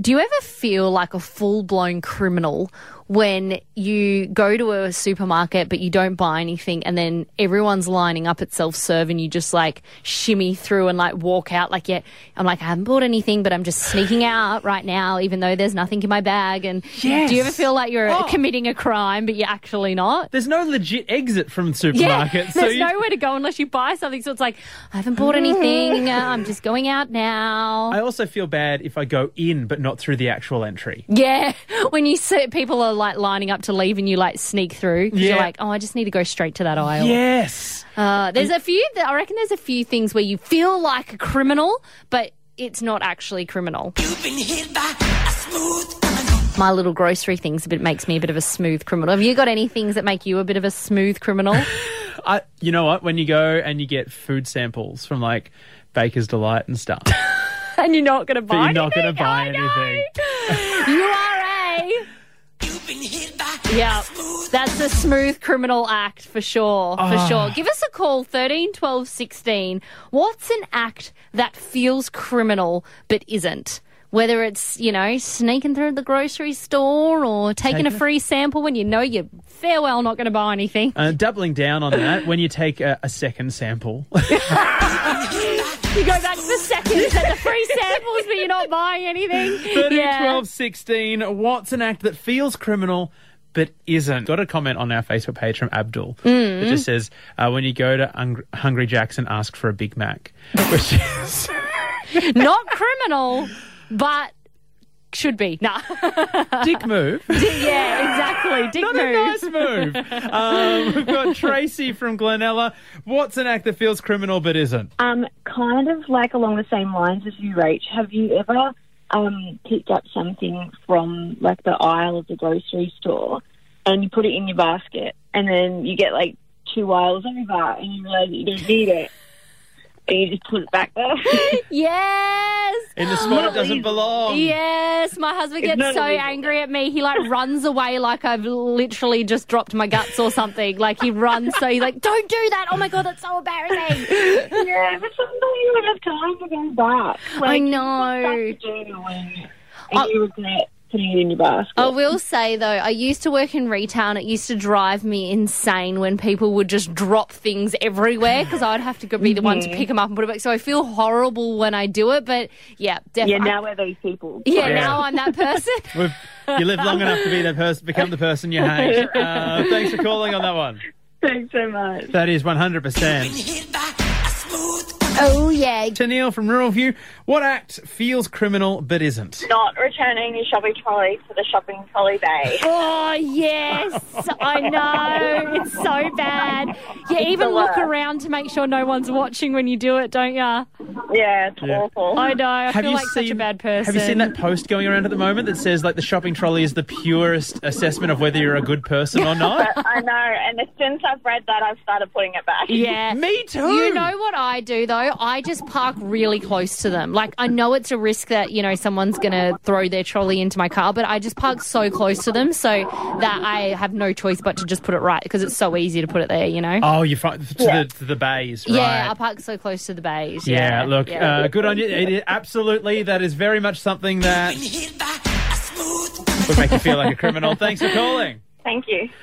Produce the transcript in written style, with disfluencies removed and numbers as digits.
Do you ever feel like a full-blown criminal when you go to a supermarket but you don't buy anything and then everyone's lining up at self-serve and you just like shimmy through and like walk out like, yeah, I'm like, I haven't bought anything but I'm just sneaking out right now even though there's nothing in my bag? And Yes. do you ever feel like you're committing a crime but you're actually not? There's no legit exit from supermarkets. Yeah, so there's nowhere to go unless you buy something. So it's like, I haven't bought anything. I'm just going out now. I also feel bad if I go in but not through the actual entry. Yeah, when you see people are like lining up to leave and you like sneak through because you're like, oh, I just need to go straight to that aisle. Yes. There's a few, I reckon there's a few things where you feel like a criminal, but it's not actually criminal. You've been hit by a smooth criminal. My little grocery things makes me a bit of a smooth criminal. Have you got any things that make you a bit of a smooth criminal? You know what? When you go and you get food samples from like Baker's Delight and stuff. And you're not going to buy anything? You're not going to buy anything. You are You've been hit by Yeah, a smooth. that's a smooth criminal act for sure, for Oh. sure. Give us a call, 13 12 16. What's an act that feels criminal but isn't? Whether it's, you know, sneaking through the grocery store or taking a free sample when you know you're fair well not going to buy anything. Doubling down on that, when you take a second sample. You go back to the seconds and the free samples but you're not buying anything. 13, Yeah. 12, 16. What's an act that feels criminal but isn't? Got a comment on our Facebook page from Abdul. It just says, when you go to Hungry Jack's and ask for a Big Mac. Which is... Not criminal, but should be. Nah. Dick move. Yeah, exactly. Dick Not move. a nice move. We've got Tracy from Glenella. What's an act that feels criminal but isn't? Kind of like along the same lines as you, Rach. Have you ever picked up something from like the aisle of the grocery store and you put it in your basket and then you get like 2 aisles over and you realise that you don't need it and you just put it back there? Yes. In the spot it doesn't belong. Yes, my husband It's gets not so illegal. angry at me. He like runs away like I've literally just dropped my guts or something. Like he runs, so he's like, "Don't do that! Oh my god, that's so embarrassing." Yeah, but sometimes you don't have time to go back. I Like, know. What to do when you regret putting it in your basket? I will say though, I used to work in retail and it used to drive me insane when people would just drop things everywhere because I would have to be the one to pick them up and put it back. So I feel horrible when I do it, but yeah, Yeah, definitely. now we're those people. Yeah, Yeah. now I'm that person. You live long enough to be that person, become the person you hate. Thanks for calling on that one. Thanks so much. That is Been 100%. hit by a smooth criminal. Oh yeah. To Neil from Rural View, what act feels criminal but isn't? Not returning your shopping trolley to the shopping trolley bay. Oh, yes. I know. It's so bad. You even the look worst. around to make sure no one's watching when you do it, don't you? I Yeah, it's Yeah. awful. know. I feel like such a bad person. Have you seen that post going around at the moment that says like the shopping trolley is the purest assessment of whether you're a good person or not? I know, and since I've read that, I've started putting it back. Yeah. Me too. You know what I do, though? I just park really close to them. Like, I know it's a risk that, you know, someone's going to throw their trolley into my car, but I just park so close to them so that I have no choice but to just put it right because it's so easy to put it there, you know? Oh, you find to the bays, right? Yeah, I park so close to the bays. Yeah, look, yeah. good on you. Absolutely, that is very much something that Been hit by a smooth criminal. would make you feel like a criminal. Thanks for calling. Thank you.